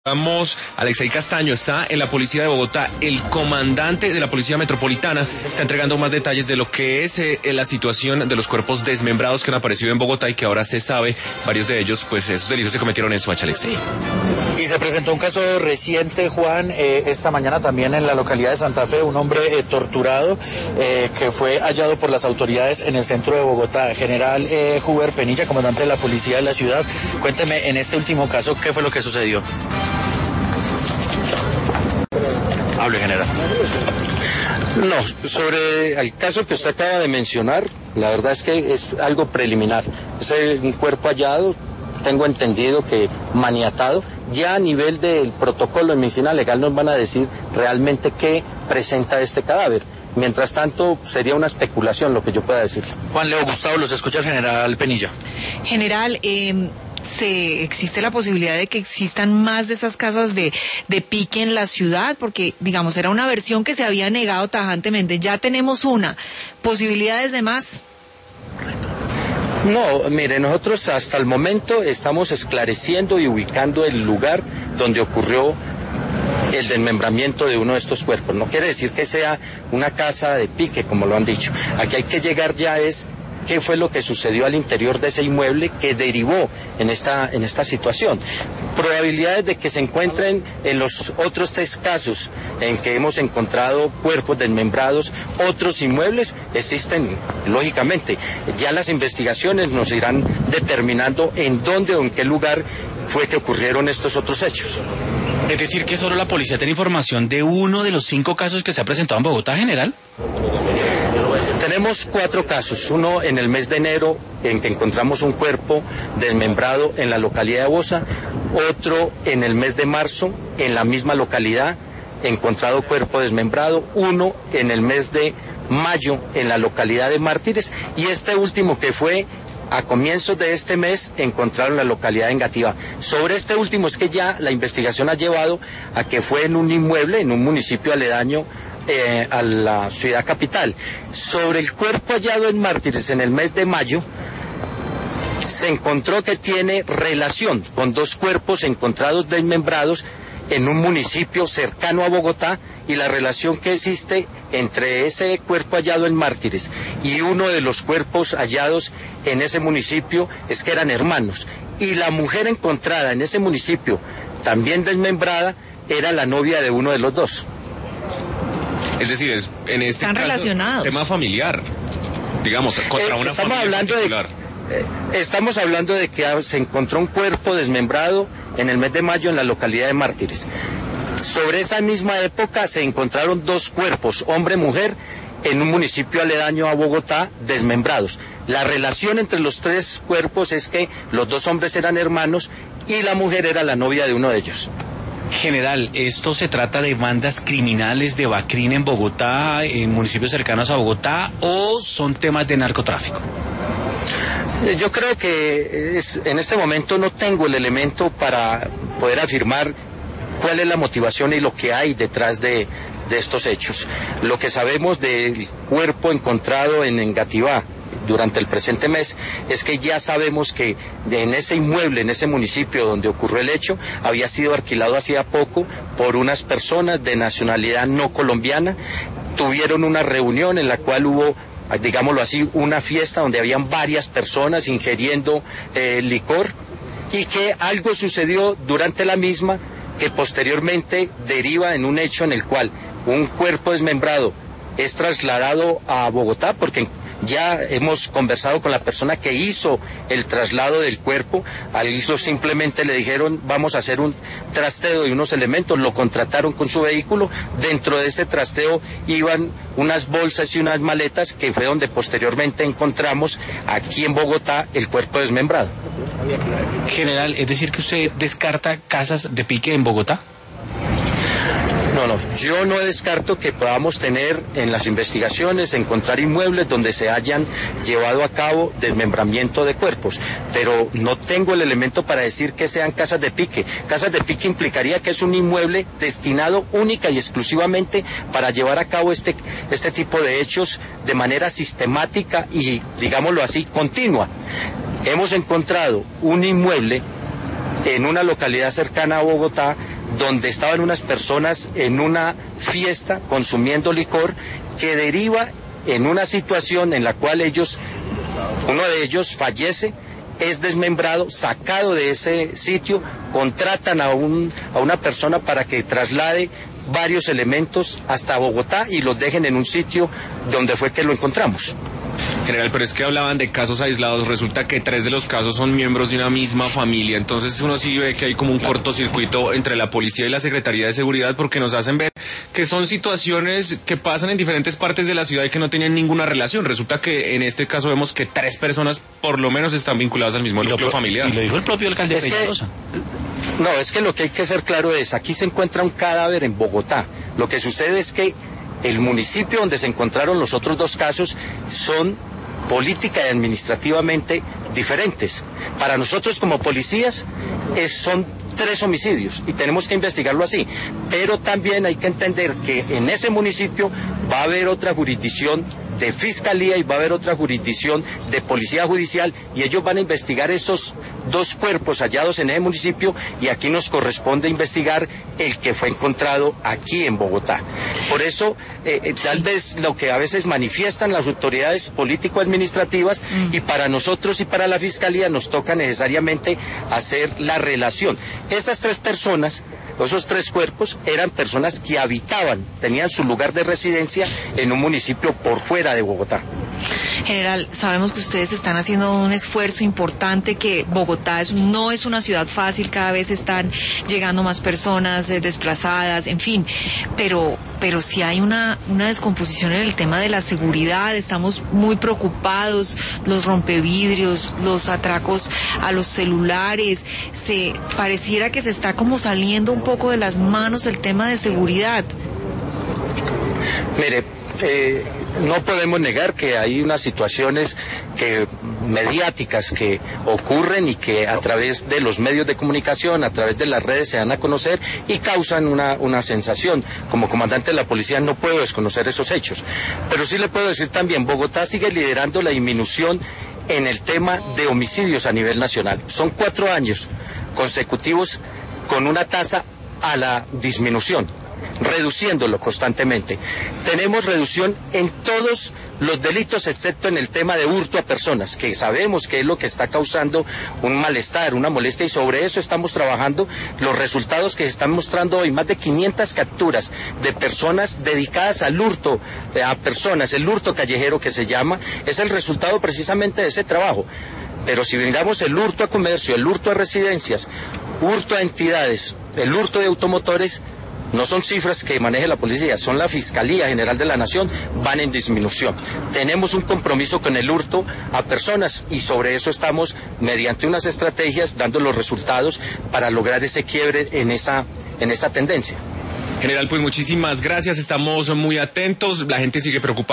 Vamos, Alexei Castaño está en la policía de Bogotá. El comandante de la policía metropolitana está entregando más detalles de lo que es la situación de los cuerpos desmembrados que han aparecido en Bogotá y que ahora se sabe, varios de ellos, pues esos delitos se cometieron en Soacha, Alexei. Y se presentó un caso reciente, Juan, esta mañana también en la localidad de Santa Fe, un hombre torturado que fue hallado por las autoridades en el centro de Bogotá. General Huber Penilla, comandante de la policía de la ciudad, cuénteme en este último caso qué fue lo que sucedió. Hable, general. No, sobre el caso que usted acaba de mencionar, la verdad es que es algo preliminar. Es un cuerpo hallado, tengo entendido que maniatado. Ya a nivel del protocolo de medicina legal nos van a decir realmente qué presenta este cadáver. Mientras tanto, sería una especulación lo que yo pueda decir. Juan Leo Gustavo, los escucha el general Penilla. General, existe la posibilidad de que existan más de esas casas de pique en la ciudad, porque digamos era una versión que se había negado tajantemente. Ya tenemos una. ¿Posibilidades de más? No, mire, nosotros hasta el momento estamos esclareciendo y ubicando el lugar donde ocurrió el desmembramiento de uno de estos cuerpos. No quiere decir que sea una casa de pique, como lo han dicho. Aquí hay que llegar ya qué fue lo que sucedió al interior de ese inmueble que derivó en esta situación. Probabilidades de que se encuentren en los otros 3 casos en que hemos encontrado cuerpos desmembrados, otros inmuebles, existen, lógicamente. Ya las investigaciones nos irán determinando en dónde o en qué lugar fue que ocurrieron estos otros hechos. Es decir, que solo la policía tiene información de uno de los 5 casos que se ha presentado en Bogotá, general. Tenemos 4 casos, uno en el mes de enero en que encontramos un cuerpo desmembrado en la localidad de Bosa, otro en el mes de marzo en la misma localidad, encontrado cuerpo desmembrado, uno en el mes de mayo en la localidad de Mártires y este último que fue a comienzos de este mes encontraron la localidad de Engativá. Sobre este último es que ya la investigación ha llevado a que fue en un inmueble, en un municipio aledaño a la ciudad capital. Sobre el cuerpo hallado en Mártires en el mes de mayo, se encontró que tiene relación con 2 cuerpos encontrados desmembrados en un municipio cercano a Bogotá y la relación que existe entre ese cuerpo hallado en Mártires y uno de los cuerpos hallados en ese municipio es que eran hermanos. Y la mujer encontrada en ese municipio, también desmembrada, era la novia de uno de los 2. Es decir, en este Están caso, relacionados. Tema familiar, digamos, contra una familia particular. Estamos hablando de que se encontró un cuerpo desmembrado en el mes de mayo en la localidad de Mártires. Sobre esa misma época se encontraron 2 cuerpos, hombre y mujer, en un municipio aledaño a Bogotá, desmembrados. La relación entre los 3 cuerpos es que los 2 hombres eran hermanos y la mujer era la novia de uno de ellos. General, ¿esto se trata de bandas criminales de Bacrín en Bogotá, en municipios cercanos a Bogotá, o son temas de narcotráfico? Yo creo que en este momento no tengo el elemento para poder afirmar cuál es la motivación y lo que hay detrás de estos hechos. Lo que sabemos del cuerpo encontrado en Engativá durante el presente mes es que ya sabemos que en ese inmueble, en ese municipio donde ocurrió el hecho, había sido alquilado hacía poco por unas personas de nacionalidad no colombiana. Tuvieron una reunión en la cual hubo, digámoslo así, una fiesta donde habían varias personas ingiriendo licor y que algo sucedió durante la misma que posteriormente deriva en un hecho en el cual un cuerpo desmembrado es trasladado a Bogotá porque ya hemos conversado con la persona que hizo el traslado del cuerpo. A ellos simplemente le dijeron vamos a hacer un trasteo de unos elementos, lo contrataron con su vehículo, dentro de ese trasteo iban unas bolsas y unas maletas que fue donde posteriormente encontramos aquí en Bogotá el cuerpo desmembrado. General, ¿es decir que usted descarta casas de pique en Bogotá? No, yo no descarto que podamos tener en las investigaciones, encontrar inmuebles donde se hayan llevado a cabo desmembramiento de cuerpos, pero no tengo el elemento para decir que sean casas de pique. Casas de pique implicaría que es un inmueble destinado única y exclusivamente para llevar a cabo este tipo de hechos de manera sistemática y, digámoslo así, continua. Hemos encontrado un inmueble en una localidad cercana a Bogotá donde estaban unas personas en una fiesta consumiendo licor, que deriva en una situación en la cual uno de ellos fallece, es desmembrado, sacado de ese sitio, contratan a una persona para que traslade varios elementos hasta Bogotá y los dejen en un sitio donde fue que lo encontramos. General, pero es que hablaban de casos aislados, resulta que 3 de los casos son miembros de una misma familia, entonces uno sí ve que hay como un cortocircuito entre la policía y la Secretaría de Seguridad, porque nos hacen ver que son situaciones que pasan en diferentes partes de la ciudad y que no tienen ninguna relación. Resulta que en este caso vemos que 3 personas por lo menos están vinculadas al mismo núcleo familiar. Y lo dijo el propio alcalde Peñalosa. No, es que lo que hay que ser claro es, aquí se encuentra un cadáver en Bogotá. Lo que sucede es que el municipio donde se encontraron los otros 2 casos son política y administrativamente diferentes. Para nosotros como policías son 3 homicidios y tenemos que investigarlo así, pero también hay que entender que en ese municipio va a haber otra jurisdicción de fiscalía y va a haber otra jurisdicción de policía judicial y ellos van a investigar esos 2 cuerpos hallados en ese municipio y aquí nos corresponde investigar el que fue encontrado aquí en Bogotá. Por eso, tal vez lo que a veces manifiestan las autoridades político-administrativas y para nosotros y para la fiscalía nos toca necesariamente hacer la relación. Estas 3 personas, esos 3 cuerpos eran personas que habitaban, tenían su lugar de residencia en un municipio por fuera de Bogotá. General, sabemos que ustedes están haciendo un esfuerzo importante, que Bogotá no es una ciudad fácil, cada vez están llegando más personas desplazadas, en fin, pero sí hay una descomposición en el tema de la seguridad, estamos muy preocupados, los rompevidrios, los atracos a los celulares, pareciera que se está como saliendo un poco de las manos el tema de seguridad. Mire, no podemos negar que hay unas situaciones mediáticas que ocurren y que a través de los medios de comunicación, a través de las redes se dan a conocer y causan una sensación. Como comandante de la policía no puedo desconocer esos hechos, pero sí le puedo decir también, Bogotá sigue liderando la disminución en el tema de homicidios a nivel nacional. Son 4 años consecutivos con una tasa a la disminución, reduciéndolo constantemente. Tenemos reducción en todos los delitos excepto en el tema de hurto a personas, que sabemos que es lo que está causando un malestar, una molestia, y sobre eso estamos trabajando. Los resultados que se están mostrando hoy, más de 500 capturas de personas dedicadas al hurto a personas, el hurto callejero que se llama, es el resultado precisamente de ese trabajo. Pero si miramos el hurto a comercio, el hurto a residencias, hurto a entidades, el hurto de automotores, no son cifras que maneje la policía, son la Fiscalía General de la Nación, van en disminución. Tenemos un compromiso con el hurto a personas y sobre eso estamos, mediante unas estrategias, dando los resultados para lograr ese quiebre en esa tendencia. General, pues muchísimas gracias, estamos muy atentos, la gente sigue preocupada.